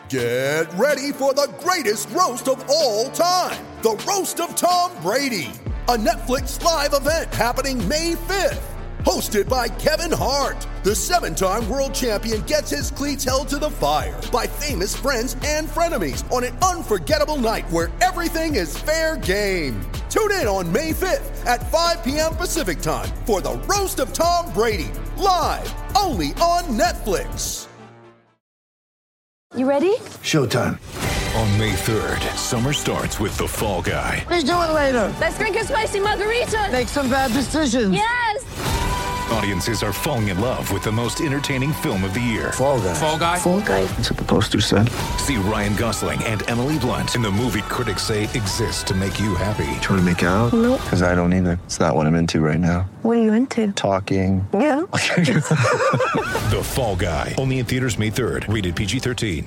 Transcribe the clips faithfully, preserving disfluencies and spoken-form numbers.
Get ready for the greatest roast of all time, the Roast of Tom Brady, a Netflix live event happening May fifth. Hosted by Kevin Hart, the seven-time world champion gets his cleats held to the fire by famous friends and frenemies on an unforgettable night where everything is fair game. Tune in on May fifth at five p.m. Pacific time for the Roast of Tom Brady, live only on Netflix. You ready? Showtime. On May third, summer starts with The Fall Guy. Let's do it later. Let's drink a spicy margarita. Make some bad decisions. Yes! Audiences are falling in love with the most entertaining film of the year. Fall Guy. Fall Guy? Fall Guy. That's what the poster said. See Ryan Gosling and Emily Blunt in the movie critics say exists to make you happy. Trying to make it out? Nope. Because I don't either. It's not what I'm into right now. What are you into? Talking. Yeah. The Fall Guy. Only in theaters May third. Rated P G thirteen.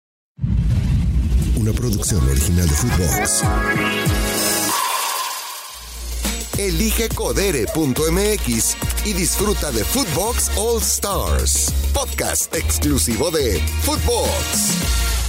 Una producción original de Footbox. Elige codere punto m x y disfruta de Footbox All Stars, podcast exclusivo de Footbox.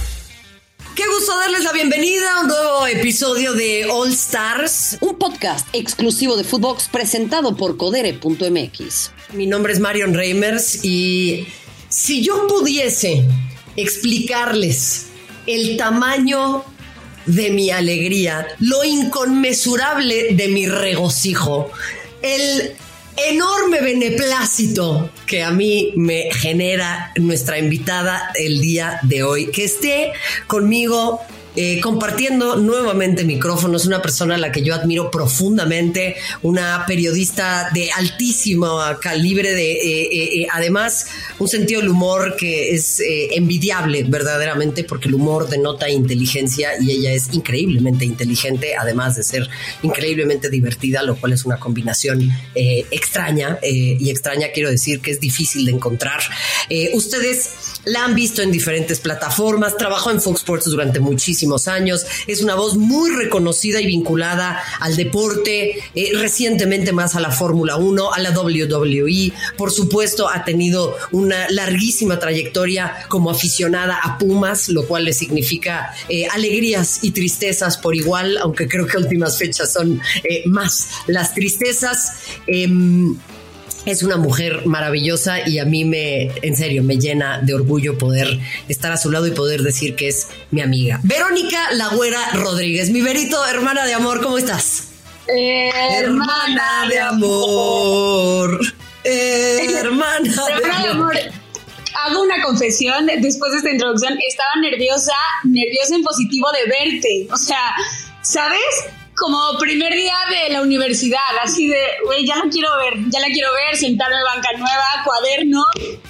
Qué gusto darles la bienvenida a un nuevo episodio de All Stars, un podcast exclusivo de Footbox presentado por codere punto m x. Mi nombre es Marion Reimers y si yo pudiese explicarles el tamaño de mi alegría, lo inconmensurable de mi regocijo, el enorme beneplácito que a mí me genera nuestra invitada el día de hoy, que esté conmigo eh, compartiendo nuevamente micrófonos, una persona a la que yo admiro profundamente, una periodista de altísimo calibre, de eh, eh, además un sentido del humor que es eh, envidiable verdaderamente, porque el humor denota inteligencia y ella es increíblemente inteligente, además de ser increíblemente divertida, lo cual es una combinación eh, extraña, eh, y extraña quiero decir que es difícil de encontrar. Eh, ustedes la han visto en diferentes plataformas, trabajó en Fox Sports durante muchísimos años, es una voz muy reconocida y vinculada al deporte, eh, recientemente más a la Fórmula uno, a la doble u doble u e, por supuesto ha tenido una larguísima trayectoria como aficionada a Pumas, lo cual le significa eh, alegrías y tristezas por igual, aunque creo que últimas fechas son eh, más las tristezas. Eh, Es una mujer maravillosa y a mí me, en serio, me llena de orgullo poder estar a su lado y poder decir que es mi amiga. Verónica La Güera Rodríguez, mi Verito, hermana de amor, ¿cómo estás? Eh, hermana de amor. Eh, hermana de amor. Hago una confesión después de esta introducción. Estaba nerviosa, nerviosa en positivo de verte. O sea, ¿sabes? Como primer día de la universidad, así de, güey, ya la quiero ver, ya la quiero ver, sentarme en banca nueva, cuaderno.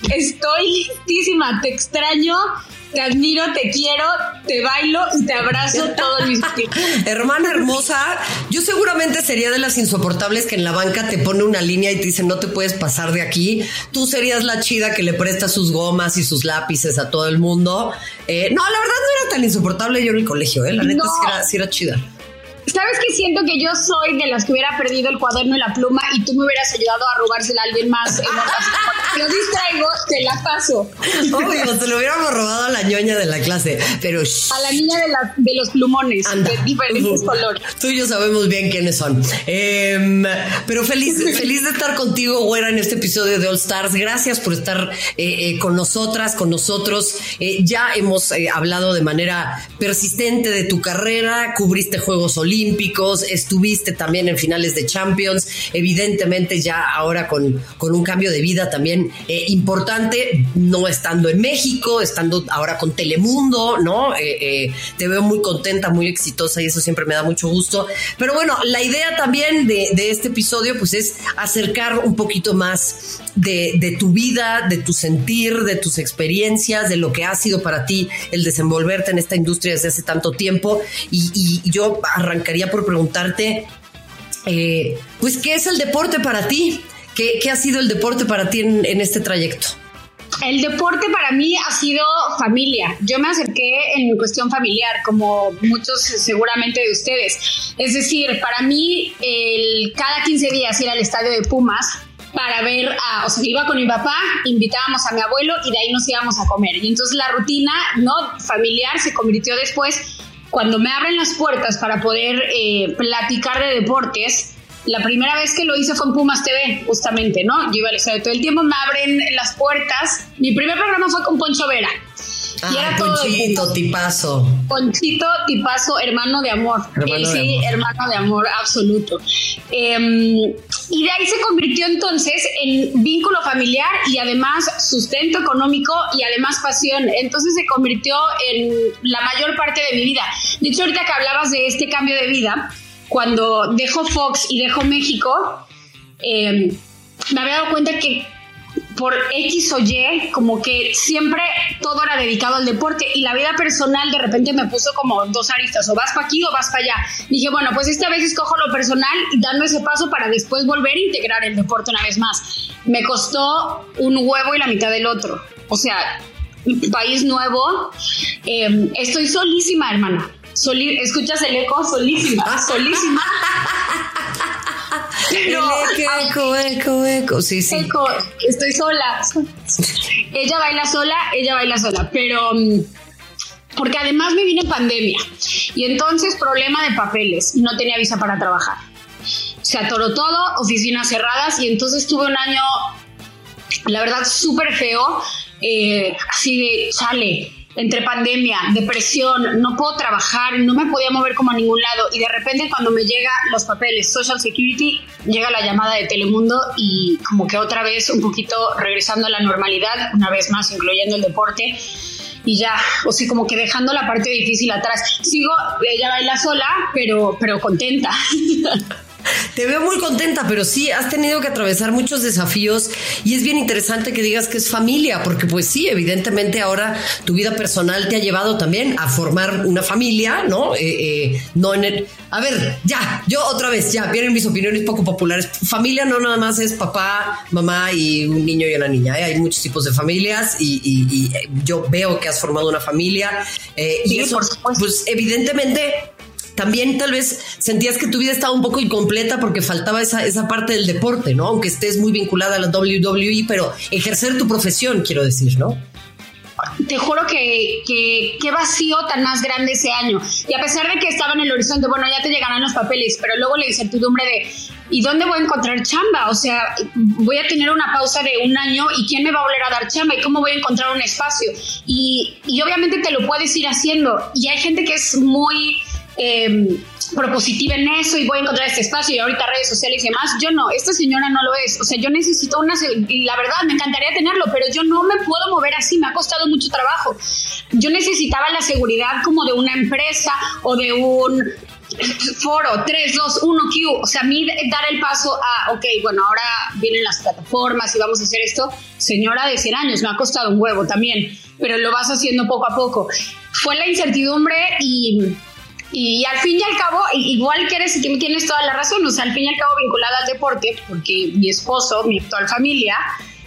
Estoy listísima, te extraño, te admiro, te quiero, te bailo y te abrazo todo el mismo tiempo. Hermana hermosa, yo seguramente sería de las insoportables que en la banca te pone una línea y te dice no te puedes pasar de aquí. Tú serías la chida que le presta sus gomas y sus lápices a todo el mundo. Eh, no, la verdad no era tan insoportable yo en el colegio, ¿eh? La neta No. sí, era, sí era chida. ¿Sabes qué? Siento que yo soy de las que hubiera perdido el cuaderno y la pluma y tú me hubieras ayudado a robársela a alguien más. En si lo distraigo, te la paso. Obvio, se lo hubiéramos robado a la ñoña de la clase, pero shh. A la niña de, la, de los plumones, Anda. de diferentes colores. Tú y yo sabemos bien quiénes son. Eh, pero feliz, feliz de estar contigo, güera, en este episodio de All Stars. Gracias por estar eh, eh, con nosotras, con nosotros. Eh, ya hemos eh, hablado de manera persistente de tu carrera, cubriste Juegos Olímpicos, estuviste también en finales de Champions, evidentemente ya ahora con, con un cambio de vida también eh, importante, no estando en México, estando ahora con Telemundo, ¿no? Eh, eh, te veo muy contenta, muy exitosa y eso siempre me da mucho gusto. Pero bueno, la idea también de, de este episodio pues es acercar un poquito más de, de tu vida, de tu sentir, de tus experiencias, de lo que ha sido para ti el desenvolverte en esta industria desde hace tanto tiempo y, y yo arrancaría por preguntarte eh, pues ¿qué es el deporte para ti? ¿Qué, qué ha sido el deporte para ti en, en este trayecto? El deporte para mí ha sido familia. Yo me acerqué en cuestión familiar, como muchos seguramente de ustedes. Es decir, para mí, el, cada quince días ir al estadio de Pumas para ver, a, o sea, iba con mi papá, invitábamos a mi abuelo y de ahí nos íbamos a comer. Y entonces la rutina, ¿no?, familiar se convirtió después, cuando me abren las puertas para poder eh, platicar de deportes. La primera vez que lo hice fue en Pumas T V, justamente, ¿no? Yo iba al estadio todo el tiempo, me abren las puertas. Mi primer programa fue con Poncho Vera. Ah, y era Ponchito, todo tipazo. Ponchito, tipazo, hermano de amor. Hermano eh, de sí, amor. hermano de amor, absoluto. Eh, y de ahí se convirtió entonces en vínculo familiar y además sustento económico y además pasión. Entonces se convirtió en la mayor parte de mi vida. De hecho, ahorita que hablabas de este cambio de vida, cuando dejo Fox y dejo México, eh, me había dado cuenta que por X o Y, como que siempre todo era dedicado al deporte y la vida personal de repente me puso como dos aristas, o vas para aquí o vas para allá. Dije, bueno, pues esta vez escojo lo personal, dando ese paso para después volver a integrar el deporte una vez más. Me costó un huevo y la mitad del otro. O sea, país nuevo. Eh, estoy solísima, hermana. Soli- ¿Escuchas el eco? Solísima, solísima. Pero, El eco, eco, eco, eco. Sí, sí. Eco, estoy sola. Ella baila sola, ella baila sola, pero um, porque además me vine en pandemia y entonces problema de papeles, no tenía visa para trabajar. Se atoró todo, oficinas cerradas y entonces tuve un año, la verdad, súper feo, eh, así de chale. Entre pandemia, depresión, no puedo trabajar, no me podía mover como a ningún lado y de repente cuando me llega los papeles, Social Security, llega la llamada de Telemundo y como que otra vez un poquito regresando a la normalidad, una vez más incluyendo el deporte y ya, o sea, como que dejando la parte difícil atrás. Sigo, ella baila sola, pero, pero contenta. Te veo muy contenta, pero sí, has tenido que atravesar muchos desafíos y es bien interesante que digas que es familia, porque pues sí, evidentemente ahora tu vida personal te ha llevado también a formar una familia, ¿no? Eh, eh, no en el... A ver, ya, yo otra vez, ya, vienen mis opiniones poco populares. Familia no nada más es papá, mamá y un niño y una niña, ¿eh? Hay muchos tipos de familias y, y, y yo veo que has formado una familia eh, Sí, y eso, por supuesto. pues evidentemente... También tal vez sentías que tu vida estaba un poco incompleta porque faltaba esa, esa parte del deporte, ¿no? Aunque estés muy vinculada a la doble u doble u E, pero ejercer tu profesión, quiero decir, ¿no? Te juro que, que qué vacío tan más grande ese año. Y a pesar de que estaba en el horizonte, bueno, ya te llegarán los papeles, pero luego la incertidumbre de ¿y dónde voy a encontrar chamba? O sea, voy a tener una pausa de un año y ¿quién me va a volver a dar chamba? ¿Y cómo voy a encontrar un espacio? Y, y obviamente te lo puedes ir haciendo. Y hay gente que es muy... Eh, propositiva en eso y voy a encontrar este espacio y ahorita redes sociales y demás. Yo no, esta señora no lo es. O sea, yo necesito una, y la verdad me encantaría tenerlo, pero yo no me puedo mover así, me ha costado mucho trabajo. Yo necesitaba la seguridad como de una empresa o de un foro, tres, dos, uno, Q. O sea, a mí dar el paso a, ok, bueno, ahora vienen las plataformas y vamos a hacer esto. Señora de cien años, me ha costado un huevo también, pero lo vas haciendo poco a poco. Fue la incertidumbre y... Y al fin y al cabo, igual que eres, tienes toda la razón, o sea, al fin y al cabo vinculada al deporte, porque mi esposo, mi actual familia,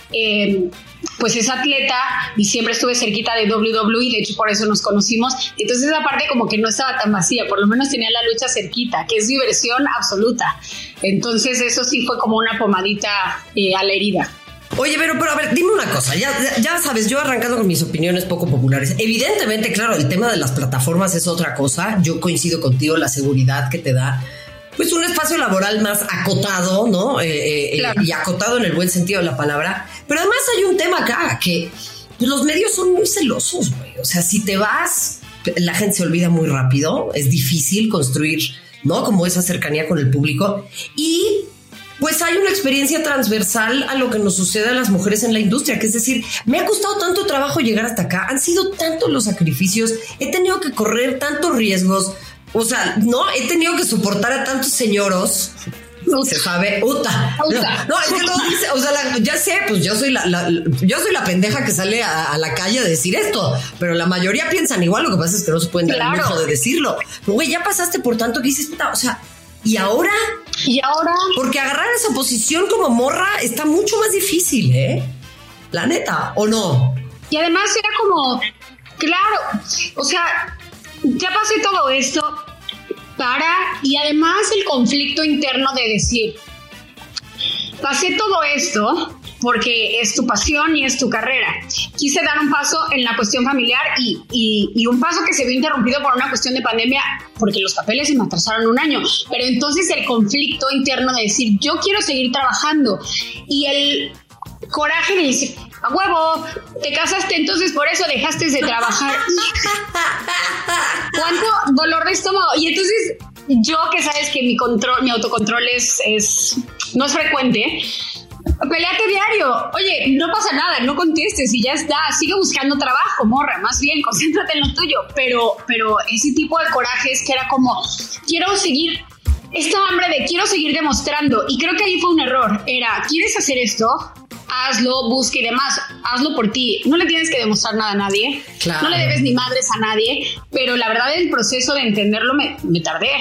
eh, pues es atleta y siempre estuve cerquita de doble u doble u E, de hecho por eso nos conocimos, entonces esa parte como que no estaba tan vacía, por lo menos tenía la lucha cerquita, que es diversión absoluta, entonces eso sí fue como una pomadita eh, a la herida. Oye, pero, pero a ver, dime una cosa, ya, ya sabes, yo arrancando con mis opiniones poco populares, evidentemente, claro, el tema de las plataformas es otra cosa, yo coincido contigo, la seguridad que te da, pues un espacio laboral más acotado, ¿no? Eh, eh, claro. Y acotado en el buen sentido de la palabra, pero además hay un tema acá, que pues, los medios son muy celosos, güey, o sea, si te vas, la gente se olvida muy rápido, es difícil construir, ¿no? Como esa cercanía con el público, y... pues hay una experiencia transversal a lo que nos sucede a las mujeres en la industria, que es decir, me ha costado tanto trabajo llegar hasta acá, han sido tantos los sacrificios, he tenido que correr tantos riesgos, o sea, no, he tenido que soportar a tantos señoros, se sabe, uta, uta. No, no, es que no dice, o sea, la, ya sé, pues yo soy la, la, yo soy la pendeja que sale a, a la calle a decir esto, pero la mayoría piensan igual, lo que pasa es que no se pueden dar el lujo de decirlo, pero güey, ya pasaste por tanto que dices, puta, o sea, ¿y ahora? ¿Y ahora? Porque agarrar esa posición como morra está mucho más difícil, ¿eh? La neta, ¿o no? Y además era como, claro, o sea, ya pasé todo esto para, y además el conflicto interno de decir, pasé todo esto porque es tu pasión y es tu carrera. Quise dar un paso en la cuestión familiar y, y, y un paso que se vio interrumpido por una cuestión de pandemia porque los papeles se me atrasaron un año. Pero entonces el conflicto interno de decir, yo quiero seguir trabajando, y el coraje de decir, a huevo, te casaste, entonces por eso dejaste de trabajar. ¿Cuánto dolor de estómago? Y entonces yo, que sabes que mi control, mi autocontrol es, es no es frecuente, peleate diario. Oye, no pasa nada, no contestes y ya está. Sigue buscando trabajo, morra. Más bien, concéntrate en lo tuyo. Pero, pero ese tipo de corajes que era como, quiero seguir, esta hambre de quiero seguir demostrando. Y creo que ahí fue un error. Era, ¿quieres hacer esto? Hazlo, busca y demás. Hazlo por ti. No le tienes que demostrar nada a nadie. Claro. No le debes ni madres a nadie. Pero la verdad, el proceso de entenderlo me, me tardé.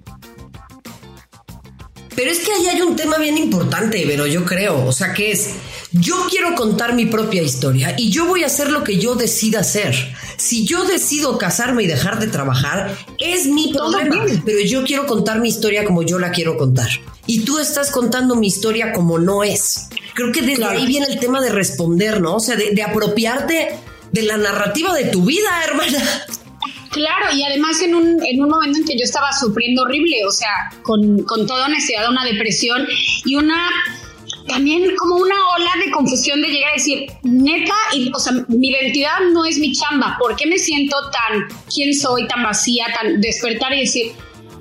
Pero es que ahí hay un tema bien importante, pero yo creo, o sea, que es, yo quiero contar mi propia historia y yo voy a hacer lo que yo decida hacer. Si yo decido casarme y dejar de trabajar, es mi problema, pero yo quiero contar mi historia como yo la quiero contar. Y tú estás contando mi historia como no es. Creo que desde claro. ahí viene el tema de responder, ¿no? O sea, de, de apropiarte de la narrativa de tu vida, hermana. Claro, y además en un, en un momento en que yo estaba sufriendo horrible, o sea, con, con toda honestidad, una depresión y una, también como una ola de confusión de llegar a decir, neta, y, o sea, mi identidad no es mi chamba, ¿por qué me siento tan, quién soy, tan vacía, tan despertar y decir,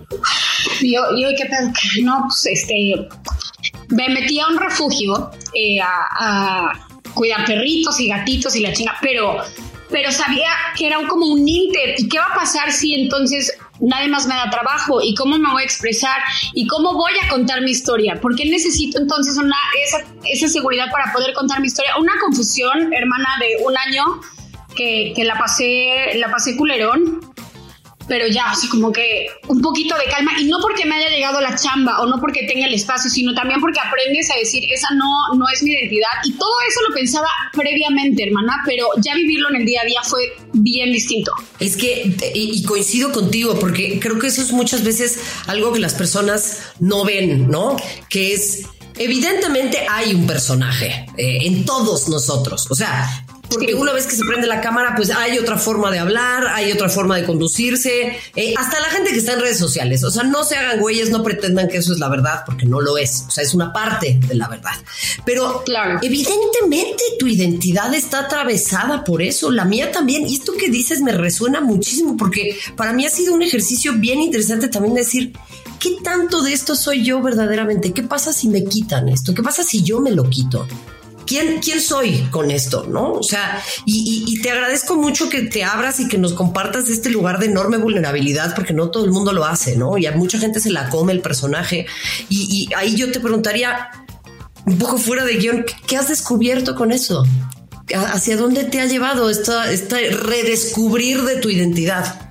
yo, yo qué pedo, no, pues este, me metí a un refugio eh, a, a cuidar perritos y gatitos y la chinga, pero... pero sabía que era como un inter. ¿Y qué va a pasar si entonces nadie más me da trabajo? ¿Y cómo me voy a expresar? ¿Y cómo voy a contar mi historia? ¿Por qué necesito entonces una, esa, esa seguridad para poder contar mi historia? Una confusión, hermana, de un año que, que la pasé, la pasé culerón. Pero ya, o sea, como que un poquito de calma, y no porque me haya llegado la chamba o no porque tenga el espacio, sino también porque aprendes a decir, esa no, no es mi identidad, y todo eso lo pensaba previamente, hermana, pero ya vivirlo en el día a día fue bien distinto. Es que, y, y coincido contigo, porque creo que eso es muchas veces algo que las personas no ven, ¿no? Que es, evidentemente hay un personaje eh, en todos nosotros, o sea... Porque una vez que se prende la cámara, pues hay otra forma de hablar, hay otra forma de conducirse, eh, hasta la gente que está en redes sociales. O sea, no se hagan güeyes, no pretendan que eso es la verdad, porque no lo es. O sea, es una parte de la verdad. Pero claro, evidentemente tu identidad está atravesada por eso, la mía también. Y esto que dices me resuena muchísimo, porque para mí ha sido un ejercicio bien interesante también decir, ¿qué tanto de esto soy yo verdaderamente? ¿Qué pasa si me quitan esto? ¿Qué pasa si yo me lo quito? ¿Quién, ¿Quién soy con esto? ¿No? O sea, y, y, y te agradezco mucho que te abras y que nos compartas este lugar de enorme vulnerabilidad, porque no todo el mundo lo hace, ¿no? Y a mucha gente se la come el personaje. Y, y ahí yo te preguntaría, un poco fuera de guión, ¿qué has descubierto con eso? ¿Hacia dónde te ha llevado esta, esta redescubrir de tu identidad?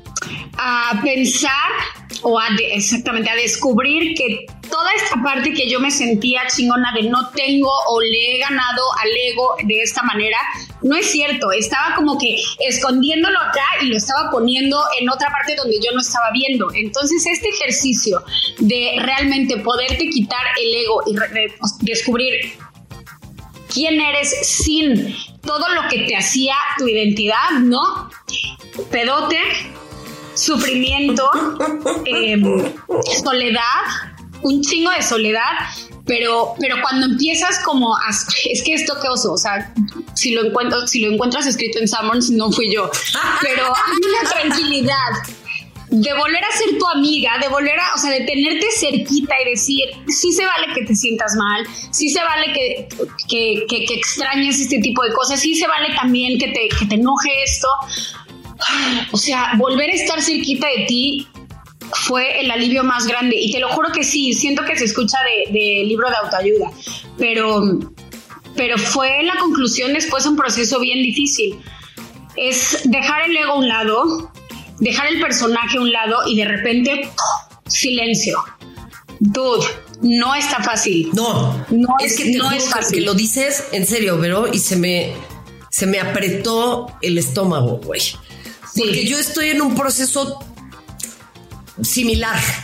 A pensar, o a de, exactamente, a descubrir que toda esta parte que yo me sentía chingona de no tengo o le he ganado al ego de esta manera, no es cierto. Estaba como que escondiéndolo acá y lo estaba poniendo en otra parte donde yo no estaba viendo. Entonces este ejercicio de realmente poderte quitar el ego y re- descubrir quién eres sin todo lo que te hacía tu identidad, ¿no? Pedote, sufrimiento, eh, soledad, un chingo de soledad, pero, pero cuando empiezas como a, es que esto qué oso, o sea, si lo encuentro, si lo encuentras escrito en Summons, no fui yo, pero hay una tranquilidad de volver a ser tu amiga, de volver a, o sea, de tenerte cerquita y decir, sí se vale que te sientas mal, sí se vale que, que, que, que extrañes este tipo de cosas, sí se vale también que te, que te enoje esto. O sea, volver a estar cerquita de ti fue el alivio más grande, y te lo juro que sí, siento que se escucha de, de libro de autoayuda, pero, pero fue la conclusión después de un proceso bien difícil. Es dejar el ego a un lado, dejar el personaje a un lado y de repente silencio. Dude, no está fácil. No, no es, es que te no juro es fácil. Que lo dices en serio, pero y se me se me apretó el estómago, güey. Sí. Porque yo estoy en un proceso similar.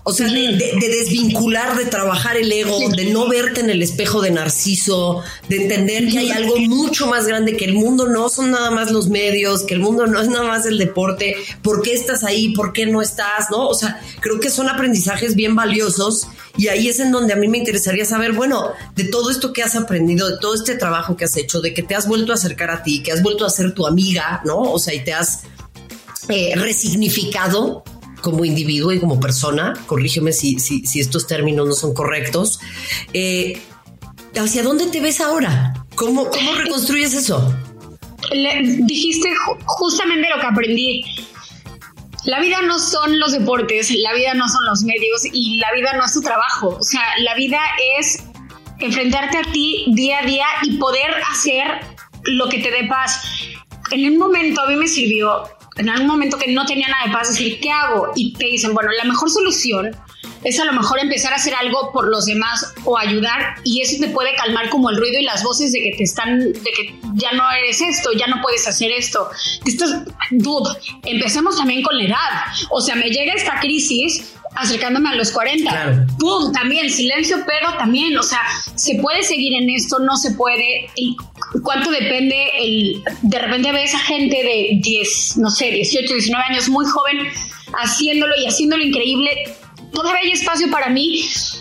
O sea, de, de, de desvincular, de trabajar el ego, de no verte en el espejo de Narciso, de entender que hay algo mucho más grande, que el mundo no son nada más los medios, que el mundo no es nada más el deporte. ¿Por qué estás ahí? ¿Por qué no estás? ¿No? O sea, creo que son aprendizajes bien valiosos y ahí es en donde a mí me interesaría saber, bueno, de todo esto que has aprendido, de todo este trabajo que has hecho, de que te has vuelto a acercar a ti, que has vuelto a ser tu amiga, ¿no? O sea, y te has eh, resignificado como individuo y como persona, corrígeme si, si, si estos términos no son correctos. Eh, ¿Hacia dónde te ves ahora? ¿Cómo, cómo reconstruyes eso? Le, dijiste ju- justamente lo que aprendí. La vida no son los deportes, la vida no son los medios y la vida no es tu trabajo. O sea, la vida es enfrentarte a ti día a día y poder hacer lo que te dé paz. En un momento a mí me sirvió, en algún momento que no tenía nada de paz, decir, ¿qué hago? Y te dicen, bueno, la mejor solución es a lo mejor empezar a hacer algo por los demás o ayudar, y eso te puede calmar como el ruido y las voces de que te están, de que ya no eres esto, ya no puedes hacer esto. Estás, dude, empecemos también con la edad. O sea, me llega esta crisis acercándome a los cuarenta. Claro. ¡Pum! También, silencio, pero también, o sea, se puede seguir en esto, no se puede. ¿Y cuánto depende? El, de repente ves a gente de diez, no sé, dieciocho, diecinueve años, muy joven, haciéndolo y haciéndolo increíble. Todavía hay espacio para mí.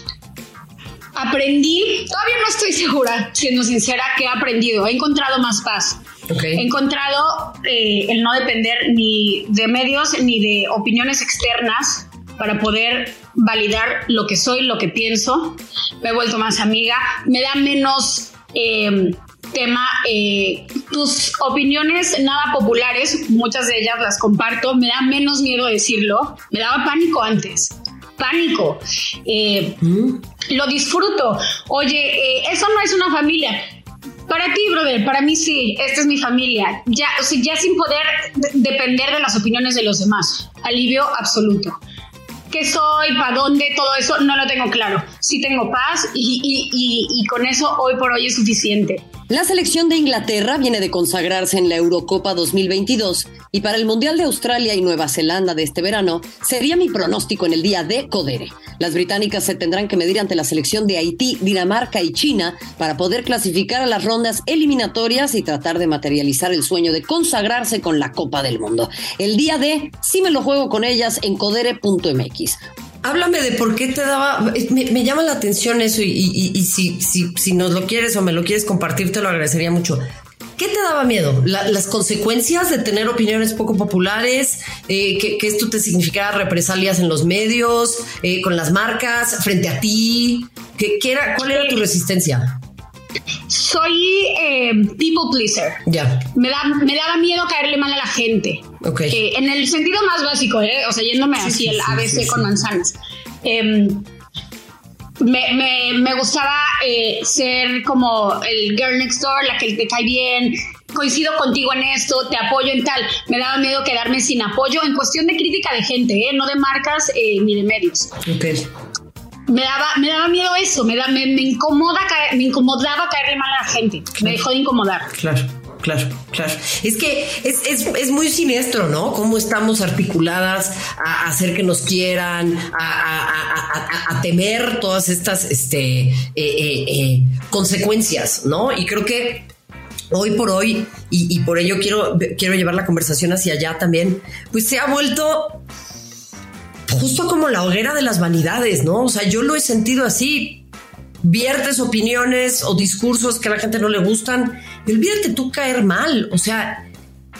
Aprendí, todavía no estoy segura, siendo sincera, que he aprendido. He encontrado más paz. Okay. He encontrado eh, el no depender ni de medios ni de opiniones externas para poder validar lo que soy, lo que pienso. Me he vuelto más amiga. Me da menos eh, tema. Eh, tus opiniones nada populares, muchas de ellas las comparto. Me da menos miedo decirlo. Me daba pánico antes. Pánico. Eh, ¿Mm? Lo disfruto. Oye, eh, eso no es una familia. Para ti, brother, para mí sí, esta es mi familia. Ya, o sea, ya sin poder d- depender de las opiniones de los demás. Alivio absoluto. ¿Qué soy? ¿Para dónde? Todo eso no lo tengo claro. Sí tengo paz y, y, y, y con eso hoy por hoy es suficiente. La selección de Inglaterra viene de consagrarse en la Eurocopa dos mil veintidós y para el Mundial de Australia y Nueva Zelanda de este verano sería mi pronóstico en el día de Codere. Las británicas se tendrán que medir ante la selección de Haití, Dinamarca y China para poder clasificar a las rondas eliminatorias y tratar de materializar el sueño de consagrarse con la Copa del Mundo. El día de sí me lo juego con ellas en codere punto m x. Háblame de por qué te daba, me, me llama la atención eso y, y, y si, si, si nos lo quieres o me lo quieres compartir, te lo agradecería mucho. ¿Qué te daba miedo? La, ¿Las consecuencias de tener opiniones poco populares? Eh, que, ¿Que esto te significara represalias en los medios, eh, con las marcas, frente a ti? ¿Qué, qué era, ¿Cuál era tu resistencia? Soy eh, people pleaser. Ya. Yeah. Me, da, me daba miedo caerle mal a la gente. Okay. Eh, en el sentido más básico, ¿eh? O sea, yéndome sí, así sí, el sí, A B C sí, con sí. manzanas. Eh, me, me, me gustaba eh, ser como el girl next door, la que te cae bien. Coincido contigo en esto, te apoyo en tal. Me daba miedo quedarme sin apoyo en cuestión de crítica de gente, ¿eh? No de marcas eh, ni de medios. Okay. Me daba, me daba miedo eso, me, da, me, me, incomoda caer, me incomodaba caerle mal a la gente, claro. Me dejó de incomodar. Claro, claro, claro. Es que es, es, es muy siniestro, ¿no? Cómo estamos articuladas a, a hacer que nos quieran, a, a, a, a, a temer todas estas este, eh, eh, eh, consecuencias, ¿no? Y creo que hoy por hoy, y, y por ello quiero, quiero llevar la conversación hacia allá también, pues se ha vuelto justo como la hoguera de las vanidades, ¿no? O sea, yo lo he sentido así. Viertes opiniones o discursos que a la gente no le gustan y olvídate tú caer mal. O sea,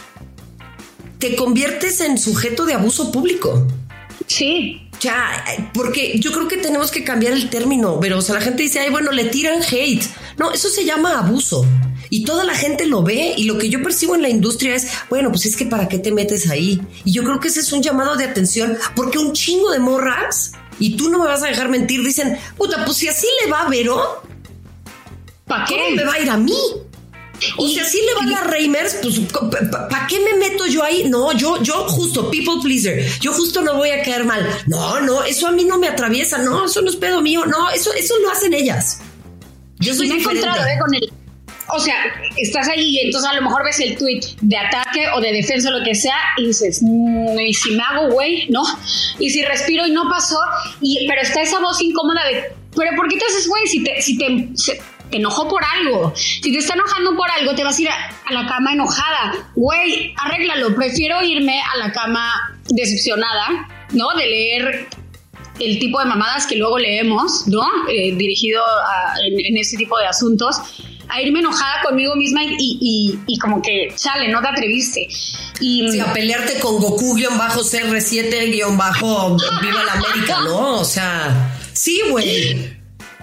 te conviertes en sujeto de abuso público. Sí. Ya, porque yo creo que tenemos que cambiar el término, pero o sea, la gente dice, ay, bueno, le tiran hate. No, eso se llama abuso. Y toda la gente lo ve y lo que yo percibo en la industria es, bueno, pues es que ¿para qué te metes ahí? Y yo creo que ese es un llamado de atención porque un chingo de morras, y tú no me vas a dejar mentir, dicen, puta, pues si así le va a Vero, ¿para qué? ¿Cómo me va a ir a mí? O sea, si le va a las Reimers, pues ¿para pa, qué me meto yo ahí? No, yo, yo justo, people pleaser, yo justo no voy a caer mal. No, no, eso a mí no me atraviesa, no, eso no es pedo mío, no, eso, eso lo hacen ellas. Yo soy y me he encontrado eh, con el o sea, estás ahí y entonces a lo mejor ves el tweet de ataque o de defensa o lo que sea y dices, mmm, ¿y si me hago güey? ¿No? Y si respiro y no pasó, y, pero está esa voz incómoda de, ¿pero por qué te haces güey? Si te, si te, se, te enojó por algo, si te está enojando por algo, te vas a ir a, a la cama enojada. Güey, arréglalo, prefiero irme a la cama decepcionada, ¿no? De leer el tipo de mamadas que luego leemos, ¿no? Eh, dirigido a, en, en este tipo de asuntos, a irme enojada conmigo misma y, y, y, y como que, chale, no te atreviste. Y, sí, a pelearte con Goku-C R siete-Viva la América, ¿no? O sea, sí, güey.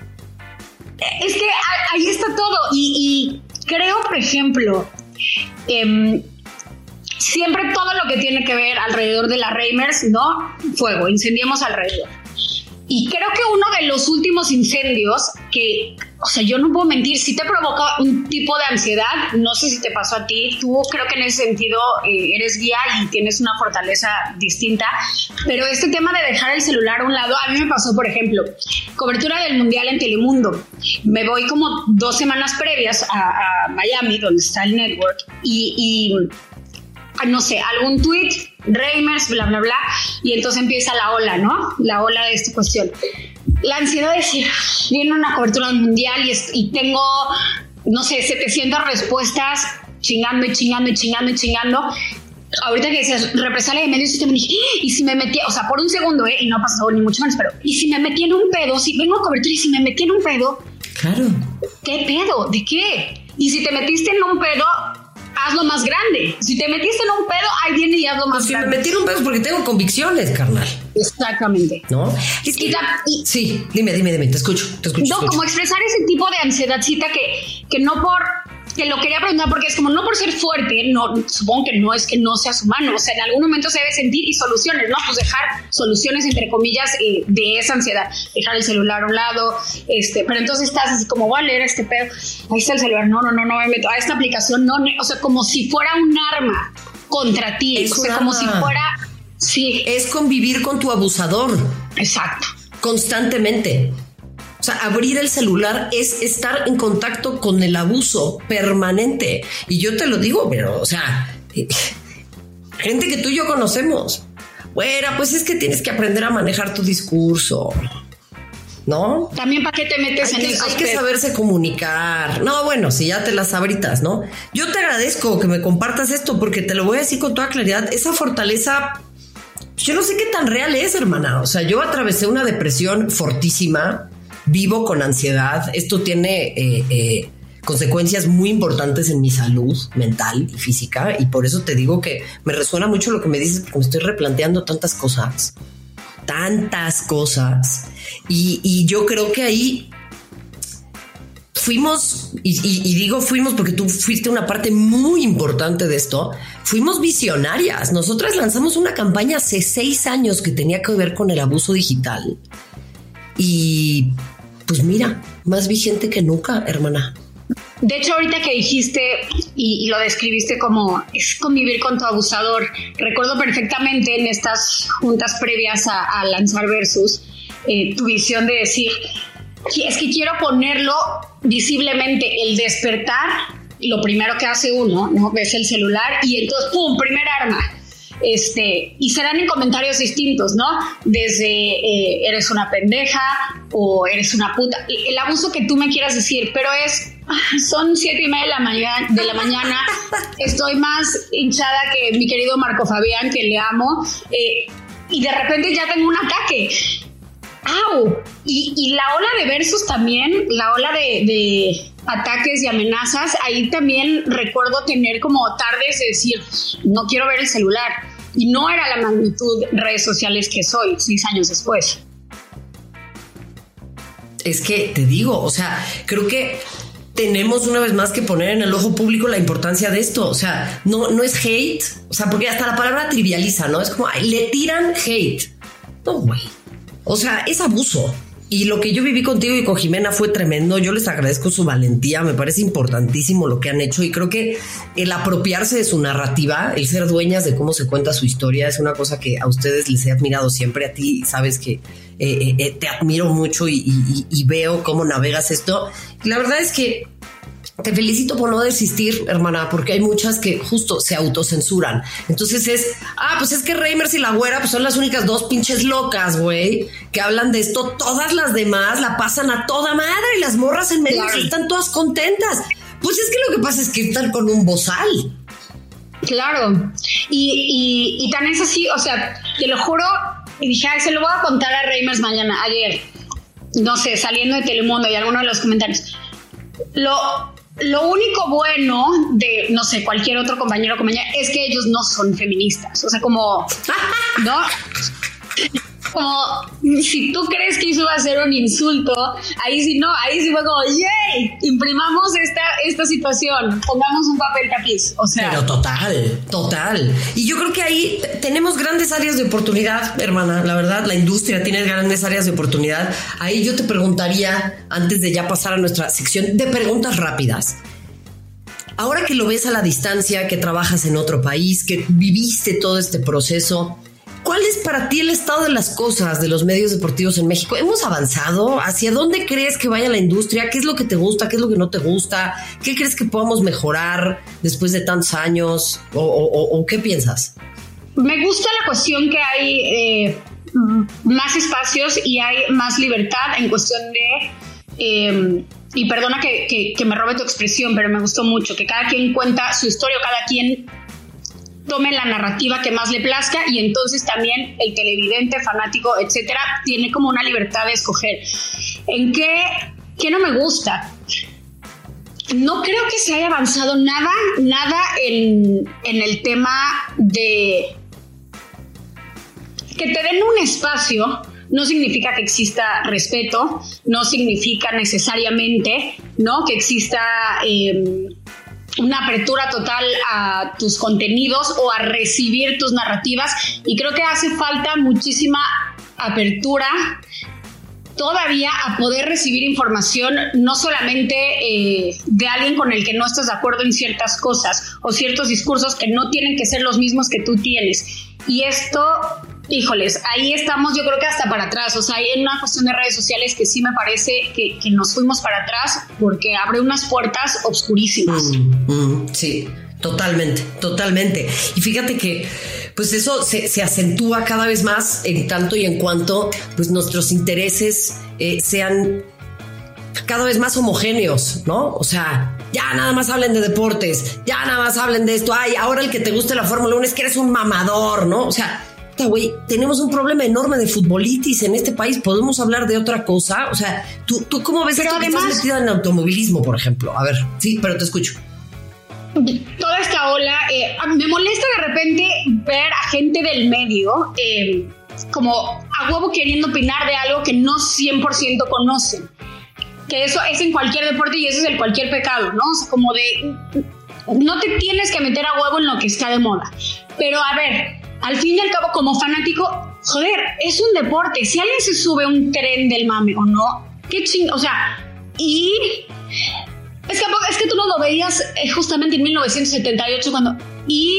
Es que ahí está todo. Y, y creo, por ejemplo, eh, siempre todo lo que tiene que ver alrededor de las Reimers, ¿no? Fuego, incendiemos alrededor. Y creo que uno de los últimos incendios que, o sea, yo no puedo mentir, sí te provoca un tipo de ansiedad, no sé si te pasó a ti, tú creo que en ese sentido eh, eres guía y tienes una fortaleza distinta, pero este tema de dejar el celular a un lado, a mí me pasó, por ejemplo, cobertura del Mundial en Telemundo, me voy como dos semanas previas a, a Miami, donde está el network, y... y no sé, algún tweet, Reimers, bla, bla, bla, y entonces empieza la ola, ¿no? La ola de esta cuestión. La ansiedad de decir, viene una cobertura del mundial y, es, y tengo, no sé, setecientas respuestas, chingando y chingando y chingando y chingando. Ahorita que decías, represalia de medios, y dije, y si me metí, o sea, por un segundo, ¿eh? Y no ha pasado ni mucho menos, pero, y si me metí en un pedo, si vengo a cobertura y si me metí en un pedo, claro. ¿Qué pedo? ¿De qué? Y si te metiste en un pedo, hazlo más grande. Si te metiste en un pedo, ahí viene y hazlo más pues grande. Si me metí en un pedo es porque tengo convicciones, carnal. Exactamente. ¿No? Es que y la, y, sí, dime, dime, dime, te escucho, te escucho. No, te escucho. Como expresar ese tipo de ansiedadcita que, que no por... que lo quería preguntar porque es como no por ser fuerte, no, supongo que no es que no seas humano, o sea, en algún momento se debe sentir y soluciones, ¿no? Pues dejar soluciones entre comillas eh, de esa ansiedad, dejar el celular a un lado, este, pero entonces estás así como voy a leer este pedo, ahí está el celular, no, no, no, no me meto a esta aplicación, no, o sea, como si fuera un arma contra ti, es o sea, como si fuera, sí. Es convivir con tu abusador. Exacto. Constantemente. O sea, abrir el celular es estar en contacto con el abuso permanente. Y yo te lo digo, pero, o sea, gente que tú y yo conocemos. Bueno, pues es que tienes que aprender a manejar tu discurso, ¿no? También para qué te metes hay en que, eso. Hay que saberse comunicar. No, bueno, si ya te las sabritas, ¿no? Yo te agradezco que me compartas esto porque te lo voy a decir con toda claridad. Esa fortaleza, yo no sé qué tan real es, hermana. O sea, yo atravesé una depresión fortísima. Vivo con ansiedad. Esto tiene eh, eh, consecuencias muy importantes en mi salud mental y física. Y por eso te digo que me resuena mucho lo que me dices, porque me estoy replanteando tantas cosas. Tantas cosas. Y, y yo creo que ahí fuimos, y, y, y digo fuimos porque tú fuiste una parte muy importante de esto. Fuimos visionarias. Nosotras lanzamos una campaña hace seis años que tenía que ver con el abuso digital. Y pues mira, más vigente que nunca, hermana. De hecho, ahorita que dijiste y, y lo describiste como es convivir con tu abusador, recuerdo perfectamente en estas juntas previas a, a lanzar Versus, eh, tu visión de decir, es que quiero ponerlo visiblemente, el despertar, lo primero que hace uno, ¿no? Ves el celular y entonces, ¡pum!, primer arma. Este, y serán en comentarios distintos, ¿no? Desde eh, eres una pendeja o eres una puta, el abuso que tú me quieras decir, pero es son siete y media de la mañana, de la mañana estoy más hinchada que mi querido Marco Fabián, que le amo, eh, y de repente ya tengo un ataque. ¡Au! Y, y la ola de Versus también, la ola de, de ataques y amenazas, ahí también recuerdo tener como tardes de decir, no quiero ver el celular. Y no era la magnitud de redes sociales que soy seis años después. Es que te digo, o sea, creo que tenemos una vez más que poner en el ojo público la importancia de esto. O sea, no, no es hate, o sea, porque hasta la palabra trivializa, ¿no? Es como, ay, le tiran hate. No, güey. O sea, es abuso. Y lo que yo viví contigo y con Jimena fue tremendo. Yo les agradezco su valentía. Me parece importantísimo lo que han hecho. Y creo que el apropiarse de su narrativa, el ser dueñas de cómo se cuenta su historia, es una cosa que a ustedes les he admirado siempre. A ti sabes que eh, eh, te admiro mucho y, y, y veo cómo navegas esto. Y la verdad es que te felicito por no desistir, hermana, porque hay muchas que justo se autocensuran. Entonces es, ah, pues es que Reimers y la güera pues son las únicas dos pinches locas, güey, que hablan de esto. Todas las demás la pasan a toda madre y las morras en medio claro. están todas contentas. Pues es que lo que pasa es que están con un bozal. Claro. Y, y, y tan es así, o sea, te lo juro, y dije, ay, se lo voy a contar a Reimers mañana, ayer, no sé, saliendo de Telemundo y alguno de los comentarios. Lo... Lo único bueno de, no sé, cualquier otro compañero o compañera es que ellos no son feministas. O sea, como, ¿no? Como, si tú crees que eso va a ser un insulto, ahí sí no, ahí sí fue como, ¡yay! Imprimamos esta, esta situación, pongamos un papel tapiz. O sea. Pero total, total. Y yo creo que ahí tenemos grandes áreas de oportunidad, hermana, la verdad, la industria tiene grandes áreas de oportunidad. Ahí yo te preguntaría, antes de ya pasar a nuestra sección de preguntas rápidas. Ahora que lo ves a la distancia, que trabajas en otro país, que viviste todo este proceso, ¿cuál es para ti el estado de las cosas de los medios deportivos en México? ¿Hemos avanzado? ¿Hacia dónde crees que vaya la industria? ¿Qué es lo que te gusta? ¿Qué es lo que no te gusta? ¿Qué crees que podamos mejorar después de tantos años? ¿O, o, o qué piensas? Me gusta la cuestión que hay eh, más espacios y hay más libertad en cuestión de... Eh, y perdona que, que, que me robe tu expresión, pero me gustó mucho, que cada quien cuenta su historia, cada quien tome la narrativa que más le plazca y entonces también el televidente, fanático, etcétera, tiene como una libertad de escoger. ¿En qué, qué no me gusta? No creo que se haya avanzado nada, nada en, en el tema de que te den un espacio. No significa que exista respeto, no significa necesariamente, ¿no?, que exista eh, una apertura total a tus contenidos o a recibir tus narrativas, y creo que hace falta muchísima apertura todavía a poder recibir información, no solamente eh, de alguien con el que no estás de acuerdo en ciertas cosas o ciertos discursos que no tienen que ser los mismos que tú tienes. Y esto, híjoles, ahí estamos, yo creo que hasta para atrás. O sea, hay una cuestión de redes sociales que sí me parece que, que nos fuimos para atrás porque abre unas puertas obscurísimas. Mm, mm, sí, totalmente, totalmente. Y fíjate que pues eso se, se acentúa cada vez más en tanto y en cuanto pues nuestros intereses eh, sean cada vez más homogéneos, ¿no? O sea, ya nada más hablen de deportes, ya nada más hablen de esto. Ay, ahora el que te guste la Fórmula uno es que eres un mamador, ¿no? O sea, güey, tenemos un problema enorme de futbolitis en este país. ¿Podemos hablar de otra cosa? O sea, ¿tú, tú cómo ves pero esto además, que estás metida en automovilismo, por ejemplo? A ver, sí, pero te escucho. Toda esta ola, eh, me molesta de repente ver a gente del medio eh, como a huevo queriendo opinar de algo que no cien por ciento conocen. Que eso es en cualquier deporte y eso es en cualquier pecado, ¿no? O sea, como de... No te tienes que meter a huevo en lo que está de moda. Pero a ver, al fin y al cabo, como fanático, joder, es un deporte. Si alguien se sube a un tren del mame o no, qué ching... O sea, y... Es que, es que tú no lo veías justamente en mil novecientos setenta y ocho cuando... Y...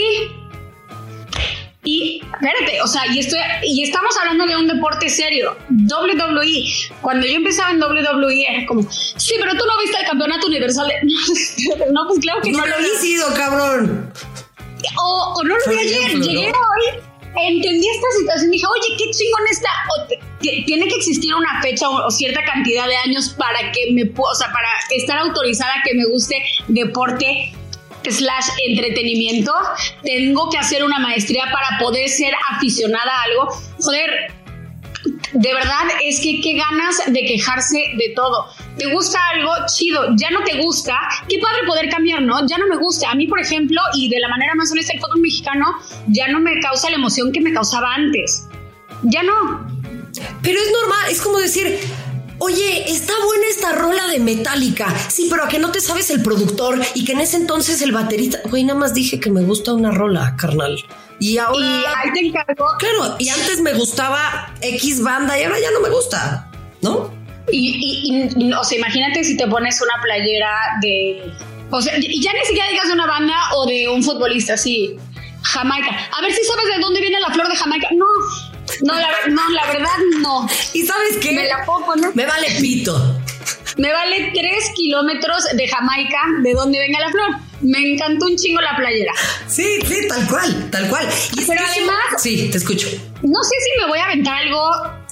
Y, espérate, o sea, y, estoy, y estamos hablando de un deporte serio, doble u doble u E. Cuando yo empezaba en doble u doble u E era como, sí, pero tú no viste el campeonato universal. De... No, pues claro que no. No lo he sido, cabrón. O, o no lo vi ayer, ejemplo, llegué ¿no? hoy, entendí esta situación, dije, oye, qué chingón está. O te, t- tiene que existir una fecha o, o cierta cantidad de años para que me, o sea, para estar autorizada que me guste deporte slash entretenimiento. Tengo que hacer una maestría para poder ser aficionada a algo. Joder, de verdad es que qué ganas de quejarse de todo. ¿Te gusta algo? Chido. ¿Ya no te gusta? Qué padre poder cambiar, ¿no? Ya no me gusta. A mí, por ejemplo, y de la manera más honesta, el fútbol mexicano ya no me causa la emoción que me causaba antes. Ya no. Pero es normal, es como decir... Oye, está buena esta rola de Metallica. Sí, pero a que no te sabes el productor y que en ese entonces el baterista... Güey, nada más dije que me gusta una rola, carnal. Y ahora... Y ahí te encargo. Claro, y antes me gustaba X banda y ahora ya no me gusta, ¿no? Y, y, y o sea, imagínate si te pones una playera de... O sea, y ya ni siquiera digas de una banda o de un futbolista, sí. Jamaica. A ver si sabes de dónde viene la flor de Jamaica. No... No la, no, la verdad no. ¿Y sabes qué? Me la pongo, ¿no? Me vale pito. Me vale tres kilómetros de Jamaica, de donde venga la flor. Me encantó un chingo la playera. Sí, sí, tal cual, tal cual. Y Pero además... Sí, te escucho. No sé si me voy a aventar algo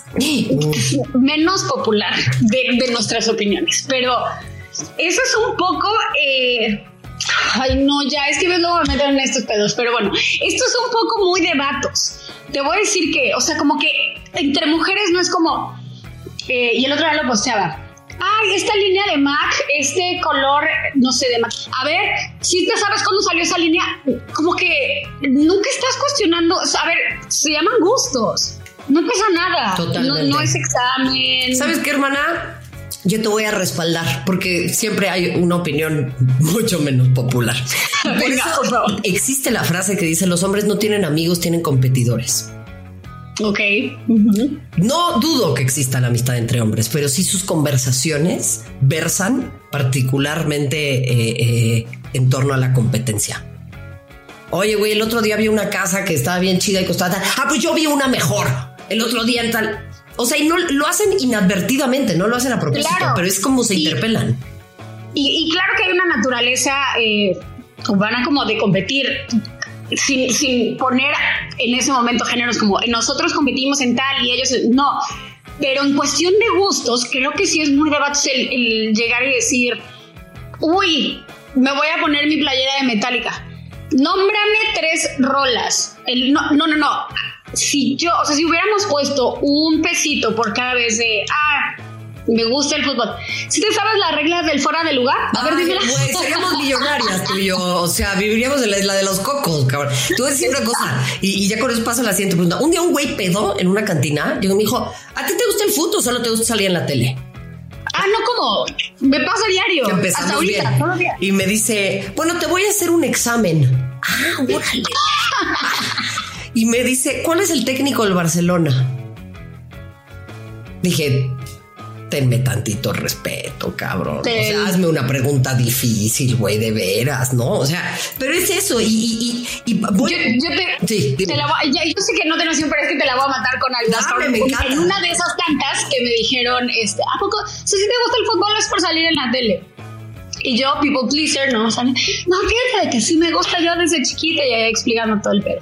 menos popular de, de nuestras opiniones, pero eso es un poco... Eh, ay, no, ya, es que me lo voy a meter en estos pedos, pero bueno, esto es un poco muy de vatos. Te voy a decir que, o sea, como que entre mujeres no es como... Eh, y el otro día lo posteaba. Ay, esta línea de MAC, este color, no sé, de MAC. A ver, si te sabes cuándo salió esa línea, como que nunca estás cuestionando. A ver, se llaman gustos. No pasa nada. Totalmente. No, no es examen. ¿Sabes qué, hermana? Yo te voy a respaldar porque siempre hay una opinión mucho menos popular. Por Venga, eso por favor. existe la frase que dice: los hombres no tienen amigos, tienen competidores. Ok. Uh-huh. No dudo que exista la amistad entre hombres, pero sí sus conversaciones versan particularmente eh, eh, en torno a la competencia. Oye, güey, el otro día vi una casa que estaba bien chida y costaba tal. Ah, pues yo vi una mejor. El otro día en tal. O sea, y no lo hacen inadvertidamente, no lo hacen a propósito, Claro. pero es como se Y- interpelan. Y, y claro que hay una naturaleza eh, humana como de competir sin, sin poner en ese momento géneros como nosotros competimos en tal y ellos no. Pero en cuestión de gustos, creo que sí es muy debate el, el llegar y decir, uy, me voy a poner mi playera de Metallica. Nómbrame tres rolas. El, no, no, no, no. Si yo, o sea, si hubiéramos puesto un pesito por cada vez de, ah, me gusta el fútbol. ¿Sí te sabes las reglas del fuera de lugar? A ver, Ay, dímela. güey, seríamos millonarias tú y yo. O sea, viviríamos en la isla de los cocos, cabrón. Te voy a decir una cosa, y, y ya con eso paso a la siguiente pregunta. Un día un güey pedo en una cantina llegó y me dijo: ¿a ti te gusta el fútbol o solo te gusta salir en la tele? Ah, no, como me pasa diario. Que empezamos hasta ahorita, bien. todos los días. Y me dice: bueno, te voy a hacer un examen. Ah, órale. Y me dice: ¿cuál es el técnico del Barcelona? Dije: tenme tantito respeto, cabrón. Sí. O sea, hazme una pregunta difícil, güey, de veras, ¿no? O sea, pero es eso. Y, y, y, y voy... Yo, yo te, Sí, dime. te la voy, ya, yo sé que no te nació, pero es que te la voy a matar con algo. Dame, Hasta me en- encanta. En una de esas tantas que me dijeron, este, ¿a poco? Si te gusta el fútbol es por salir en la tele. Y yo, people pleaser, no, o sea, no, fíjate que sí me gusta yo desde chiquita y ahí explicando todo el pedo.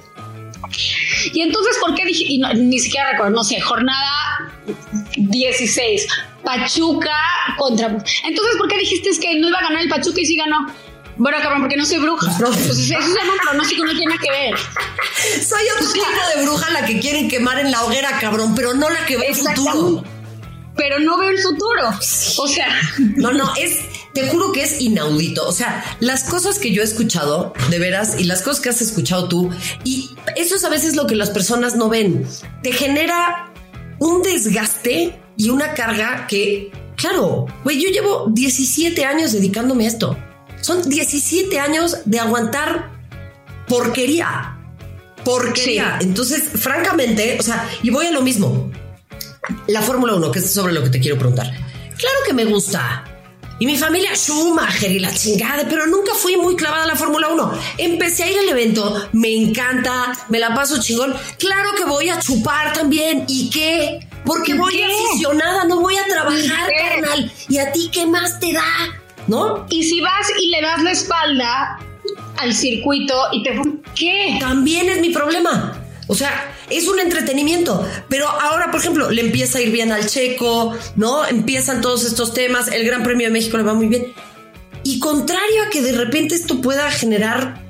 Y entonces, ¿por qué dije? Y no, ni siquiera recuerdo, no sé, jornada dieciséis, Pachuca contra... Entonces, ¿por qué dijiste es que no iba a ganar el Pachuca y sí ganó? Bueno, cabrón, porque no soy bruja. Pues eso se llama pronóstico, no tiene nada que ver. Soy otro tipo de bruja la que quieren quemar en la hoguera, cabrón, pero no la que ve el futuro. Exactamente. Pero no veo el futuro. O sea, No, no, es, te juro que es inaudito. O sea, las cosas que yo he escuchado, de veras, y las cosas que has escuchado tú, y eso es a veces lo que las personas no ven. Te genera un desgaste y una carga que, claro, güey, yo llevo diecisiete años dedicándome a esto. Son diecisiete años de aguantar porquería. Porquería. Sí. Entonces, francamente, o sea, y voy a lo mismo. La Fórmula uno, que es sobre lo que te quiero preguntar. Claro que me gusta. Y mi familia Schumacher y la chingada, pero nunca fui muy clavada a la Fórmula uno. Empecé a ir al evento, me encanta, me la paso chingón. Claro que voy a chupar también. ¿Y qué? Porque ¿Y voy qué? aficionada, no voy a trabajar, ¿Y qué? carnal. ¿Y a ti qué más te da? ¿No? y si vas y le das la espalda al circuito y te... ¿Qué? También es mi problema. O sea, es un entretenimiento. Pero ahora, por ejemplo, le empieza a ir bien al Checo, ¿no? Empiezan todos estos temas. El Gran Premio de México le va muy bien. Y contrario a que de repente esto pueda generar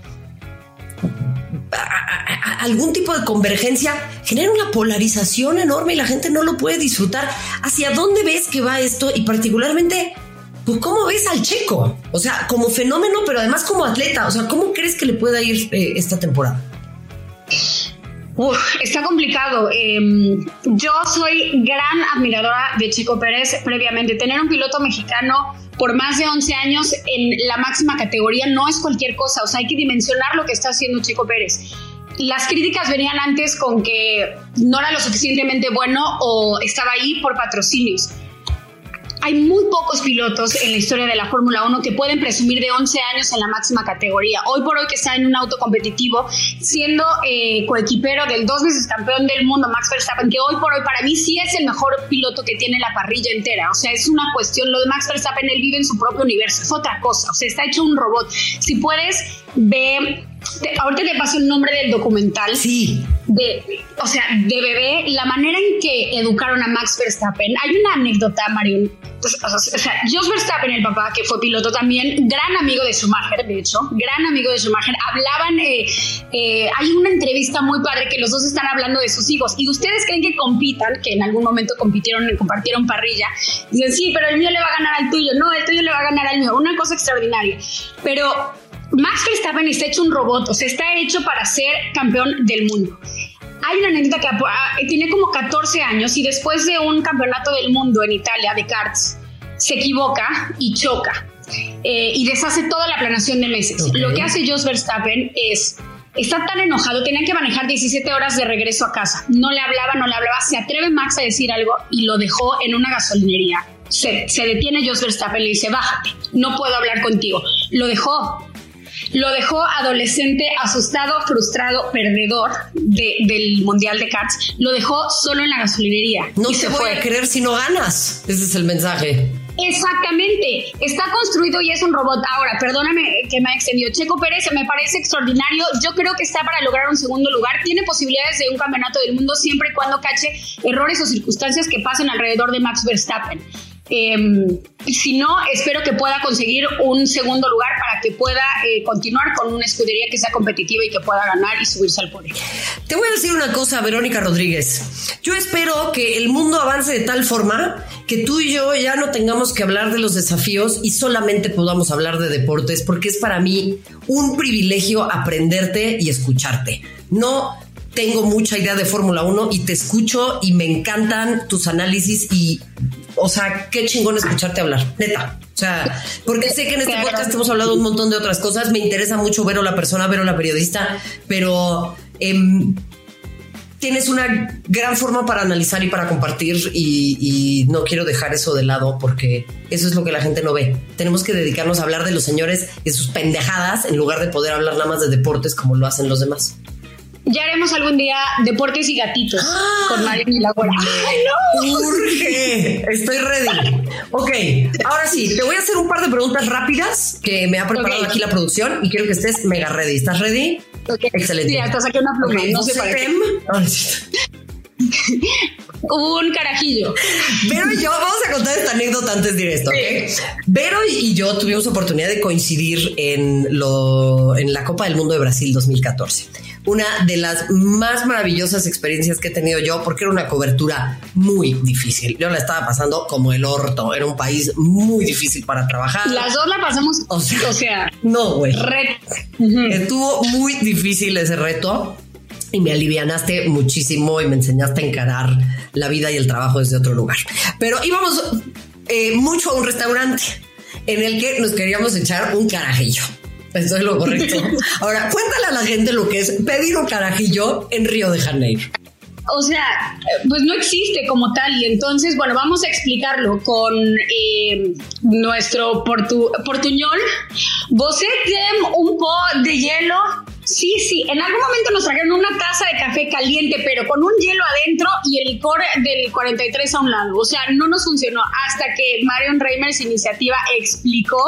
a- a- a- algún tipo de convergencia, genera una polarización enorme y la gente no lo puede disfrutar. ¿Hacia dónde ves que va esto? Y particularmente, pues, ¿cómo ves al Checo? O sea, como fenómeno, pero además como atleta. O sea, ¿cómo crees que le pueda ir eh, esta temporada? Uf, está complicado. Eh, yo soy gran admiradora de Checo Pérez previamente. Tener un piloto mexicano por más de once años en la máxima categoría no es cualquier cosa. O sea, hay que dimensionar lo que está haciendo Checo Pérez. Las críticas venían antes con que no era lo suficientemente bueno o estaba ahí por patrocinios. hay muy pocos pilotos en la historia de la Fórmula uno que pueden presumir de once años en la máxima categoría. Hoy por hoy que está en un auto competitivo, siendo eh, coequipero del dos veces campeón del mundo, Max Verstappen, que hoy por hoy para mí sí es el mejor piloto que tiene la parrilla entera. O sea, es una cuestión, lo de Max Verstappen, él vive en su propio universo, es otra cosa. O sea, está hecho un robot. Si puedes, ve... Te, ahorita te paso el nombre del documental. Sí. De, o sea, de bebé, la manera en que educaron a Max Verstappen. Hay una anécdota, Marion. O sea, Jos Verstappen, el papá, que fue piloto también, gran amigo de Schumacher, de hecho, gran amigo de Schumacher. Hablaban, eh, eh, hay una entrevista muy padre que los dos están hablando de sus hijos. Y ustedes creen que compitan, que en algún momento compitieron y compartieron parrilla. Dicen, sí, pero el mío le va a ganar al tuyo. No, el tuyo le va a ganar al mío. Una cosa extraordinaria. Pero Max Verstappen está hecho un robot, o sea, está hecho para ser campeón del mundo. Hay una anécdota que tiene como catorce años y después de un campeonato del mundo en Italia de karts, se equivoca y choca eh, y deshace toda la planeación de meses. Okay. Lo que hace Jos Verstappen es, está tan enojado, tenían que manejar diecisiete horas de regreso a casa. No le hablaba, no le hablaba, se atreve Max a decir algo y lo dejó en una gasolinería. Se, se detiene Jos Verstappen y le dice, bájate, no puedo hablar contigo. Lo dejó. Lo dejó adolescente, asustado, frustrado, perdedor de, del Mundial de Karts. Lo dejó solo en la gasolinería. No y te se voy fue. a creer si no ganas. Ese es el mensaje. Exactamente, está construido y es un robot. Ahora, perdóname que me ha extendido. Checo Pérez me parece extraordinario. Yo creo que está para lograr un segundo lugar. Tiene posibilidades de un campeonato del mundo siempre y cuando cache errores o circunstancias que pasen alrededor de Max Verstappen. Eh, si no, espero que pueda conseguir un segundo lugar para que pueda eh, continuar con una escudería que sea competitiva y que pueda ganar y subirse al podio. Te voy a decir una cosa, Verónica Rodríguez. Yo espero que el mundo avance de tal forma que tú y yo ya no tengamos que hablar de los desafíos y solamente podamos hablar de deportes, porque es para mí un privilegio aprenderte y escucharte. No tengo mucha idea de Fórmula uno y te escucho y me encantan tus análisis y, o sea, qué chingón escucharte hablar, neta. O sea, porque sé que en este podcast hemos hablado un montón de otras cosas. Me interesa mucho Vero la persona, Vero la periodista, pero eh, tienes una gran forma para analizar y para compartir y, y no quiero dejar eso de lado porque eso es lo que la gente no ve. Tenemos que dedicarnos a hablar de los señores y sus pendejadas en lugar de poder hablar nada más de deportes como lo hacen los demás. Ya haremos algún día deportes y gatitos ¡Ah! Con Marion y la Güera. ¡Ay, no! ¡Urge! Estoy ready. Ok, ahora sí, te voy a hacer un par de preguntas rápidas que me ha preparado okay. aquí la producción y quiero que estés mega ready. ¿Estás ready? Okay. Excelente. Sí, hasta saqué una pluma. Okay, no sé para qué. Un carajillo. Vero y yo, vamos a contar esta anécdota antes de ir esto, ¿ok? Sí. Vero y yo tuvimos oportunidad de coincidir en, lo, en la Copa del Mundo de Brasil dos mil catorce. Una de las más maravillosas experiencias que he tenido yo, porque era una cobertura muy difícil. Yo la estaba pasando como el orto. Era un país muy difícil para trabajar. Las dos la pasamos, o sea, o sea no, güey. Reto. Estuvo muy difícil ese reto. Y me alivianaste muchísimo y me enseñaste a encarar la vida y el trabajo desde otro lugar. Pero íbamos eh, mucho a un restaurante en el que nos queríamos echar un carajillo. Eso es lo correcto. Ahora, cuéntale a la gente lo que es pedir un carajillo en Río de Janeiro. O sea, pues no existe como tal y entonces, bueno, vamos a explicarlo con eh, nuestro portu, portuñol. Vosé tiene un po de hielo. Sí, sí, en algún momento nos trajeron una taza de café caliente, pero con un hielo adentro y el licor del cuarenta y tres a un lado. O sea, no nos funcionó hasta que Marion Reimers Iniciativa explicó.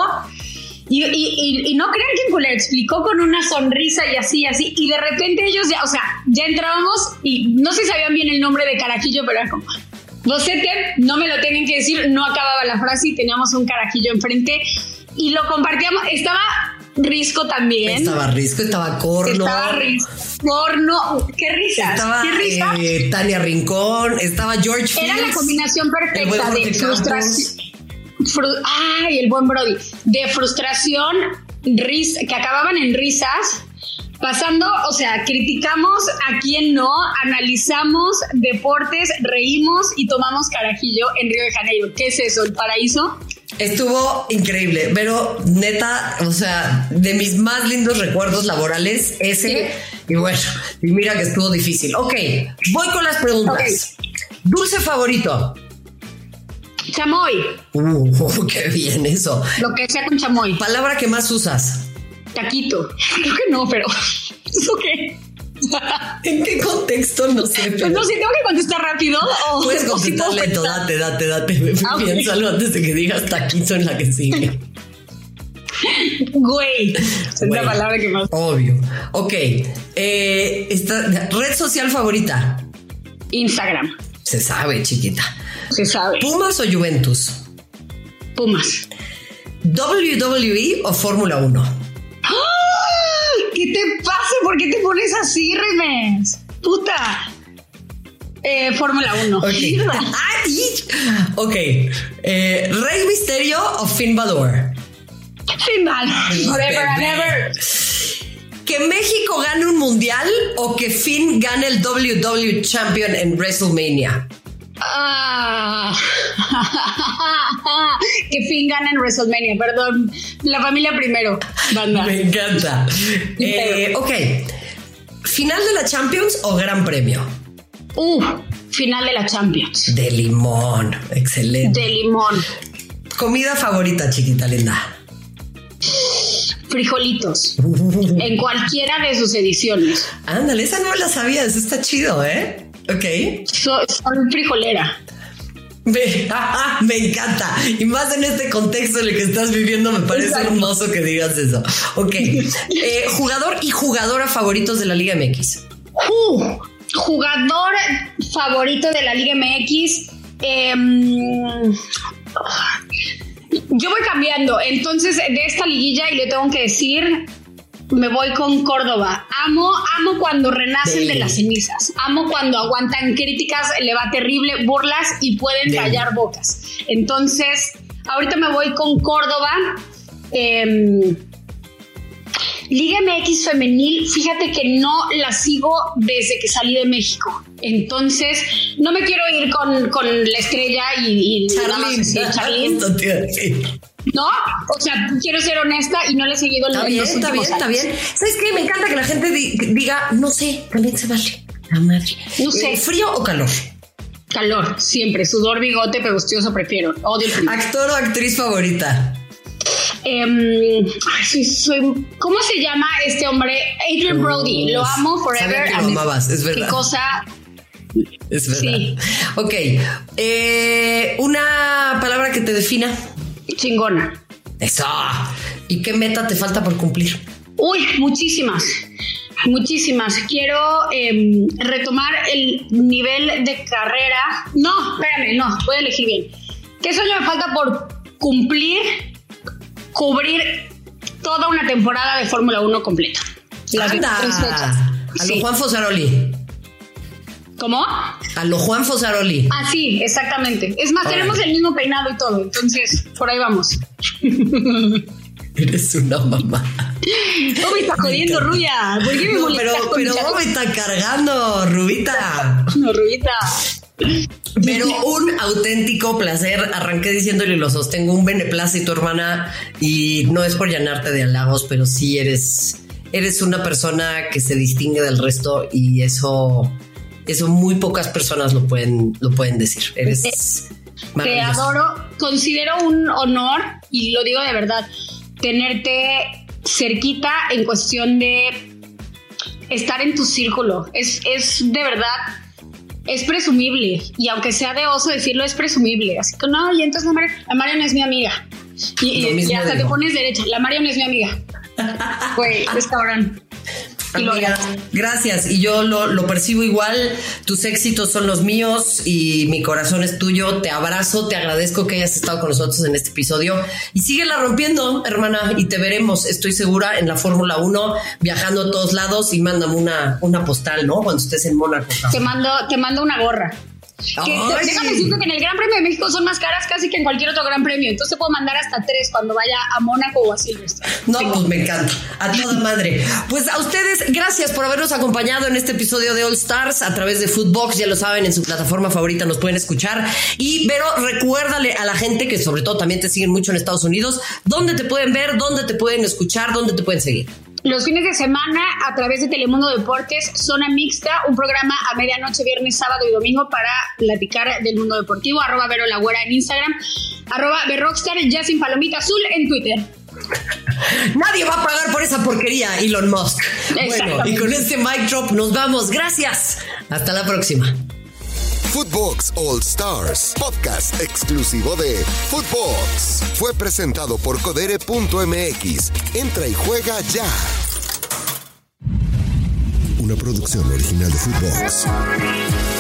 Y, y, y, y no crean que le explicó con una sonrisa y así, así. Y de repente ellos ya, o sea, ya entrábamos y no sé si sabían bien el nombre de carajillo, pero era como, Bocete, no me lo tienen que decir, no acababa la frase y teníamos un carajillo enfrente y lo compartíamos. Estaba Risco también. Estaba Risco, estaba Corno. Estaba Risco, Corno. Qué risas. Estaba ¿Qué risas? Eh, Tania Rincón, estaba George Fields. Era la combinación perfecta de frustración. Fru- Ay, el buen Brody. De frustración, ris- que acababan en risas. Pasando, o sea, criticamos a quien no, analizamos deportes, reímos y tomamos carajillo en Río de Janeiro. ¿Qué es eso? ¿El paraíso? Estuvo increíble, pero neta, o sea, de mis más lindos recuerdos laborales, ese, ¿sí? Y bueno, y mira que estuvo difícil. Ok, voy con las preguntas. Okay. Dulce favorito. Chamoy. Uh, qué bien eso. Lo que sea con chamoy. Palabra que más usas. Taquito. Creo que no, pero ¿eso qué? ¿En qué contexto? No sé. Pero... Pues no sé, tengo que contestar rápido. O, Puedes o si contestar puedo lento, pensar. date, date, date. Ah, okay. Piénsalo antes de que digas taquito en la que sigue. Güey. Es Güey. la palabra que más. Obvio. Ok. Eh, esta, red social favorita. Instagram. Se sabe, chiquita. Se sabe. ¿Pumas o Juventus? Pumas. ¿W W E o Fórmula uno? ¿Qué te pasa? ¿Por qué te pones así, Remes? Puta. Eh, Fórmula uno. Ok. Ay, ok. Eh, ¿Rey Misterio o Finn Balor? Finn Balor. Forever and ever. ¿Que México gane un mundial o que Finn gane el W W E Champion en WrestleMania? Ah. Que Finn gana en WrestleMania, perdón. La familia primero, banda. Me encanta. Eh, ok. ¿Final de la Champions o Gran Premio? Uh, final de la Champions. De limón. Excelente. De limón. ¿Comida favorita, chiquita linda? Frijolitos. En cualquiera de sus ediciones. Ándale, esa no me la sabía. Eso está chido, ¿eh? Ok. So- soy frijolera. Me, ah, me encanta. Y más en este contexto en el que estás viviendo, me parece Exacto. hermoso que digas eso. Ok. Eh, ¿Jugador y jugadora favoritos de la Liga M X? Uh, jugador favorito de la Liga M X. em, yo voy cambiando. Entonces, de esta liguilla, y le tengo que decir, me voy con Córdoba. Amo, amo cuando renacen Dele. de las cenizas. Amo cuando aguantan críticas, le va terrible, burlas y pueden Dele. callar bocas. Entonces, ahorita me voy con Córdoba. Em, Liga M X femenil, fíjate que no la sigo desde que salí de México. Entonces, no me quiero ir con, con la estrella y, y nada más así, Charlín. Justo te iba a decir. No, o sea, quiero ser honesta y no le he seguido en Está en bien, los está bien, últimos está años. bien. ¿Sabes qué? Me encanta que la gente di- diga, no sé, también se vale. La madre. No sé. Eh, ¿Frío o calor? Calor, siempre. Sudor, bigote, pegostioso, prefiero. Odio el frío. ¿Actor o actriz favorita? Em, ay, soy, soy- ¿Cómo se llama este hombre? Adrian Brody. Lo amo forever. Sabía que lo and ever. amabas, es verdad. Qué cosa. Es verdad. Sí. Ok. Eh, una palabra que te defina. Chingona. Eso. ¿Y qué meta te falta por cumplir? Uy, muchísimas. Muchísimas. Quiero em, retomar el nivel de carrera. No, espérame, no, voy a elegir bien. ¿Qué sueño me falta por cumplir? Cubrir toda una temporada de Fórmula uno completa. Las Anda. tres fechas. A lo Sí. Juan Fosaroli. ¿Cómo? A lo Juan Fosaroli. Ah, sí, exactamente. Es más, Órale. tenemos el mismo peinado y todo, entonces por ahí vamos. Eres una mamá. No me está jodiendo, Ruya. ¿Por qué me No, molestas pero, con mi pero chaco? me está cargando, Rubita. No, Rubita. Pero un auténtico placer. Arranqué diciéndole y lo sostengo, un beneplácito, hermana, y no es por llenarte de halagos, pero sí eres, eres una persona que se distingue del resto y eso, eso muy pocas personas lo pueden, lo pueden decir. Eres Te maravilloso. adoro. Considero un honor, y lo digo de verdad, tenerte cerquita en cuestión de estar en tu círculo. Es, es de verdad, es presumible. Y aunque sea de oso decirlo, es presumible. Así que no, y entonces la Marion, la Marion es mi amiga. Y, Lo y- mismo y hasta digo. te pones derecha. La Marion es mi amiga. Güey, es cabrón. Y lo Amiga, gracias. Y yo lo, lo percibo igual. Tus éxitos son los míos y mi corazón es tuyo. Te abrazo, te agradezco que hayas estado con nosotros en este episodio. Y síguela rompiendo, hermana. Y te veremos, estoy segura, en la Fórmula uno, viajando a todos lados. Y mándame una, una postal, ¿no? Cuando estés en Mónaco. Te mando, te mando una gorra. Que, Ay. déjame decirte que en el Gran Premio de México son más caras casi que en cualquier otro Gran Premio. Entonces te puedo mandar hasta tres cuando vaya a Mónaco o a Silverstone. No, Sí. pues me encanta. A toda madre. Pues a ustedes, gracias por habernos acompañado en este episodio de All Stars a través de Footbox. Ya lo saben, en su plataforma favorita nos pueden escuchar. Y, pero recuérdale a la gente que sobre todo también te siguen mucho en Estados Unidos, dónde te pueden ver, dónde te pueden escuchar, dónde te pueden seguir. Los fines de semana, a través de Telemundo Deportes, Zona Mixta, un programa a medianoche, viernes, sábado y domingo para platicar del mundo deportivo. Arroba Vero La Güera en Instagram, arroba Berrockstar, ya sin palomita azul en Twitter. Nadie va a pagar por esa porquería, Elon Musk. Bueno, y con este mic drop nos vamos. Gracias. Hasta la próxima. Footbox All Stars, podcast exclusivo de Footbox. Fue presentado por Codere punto M X. Entra y juega ya. Una producción original de Footbox.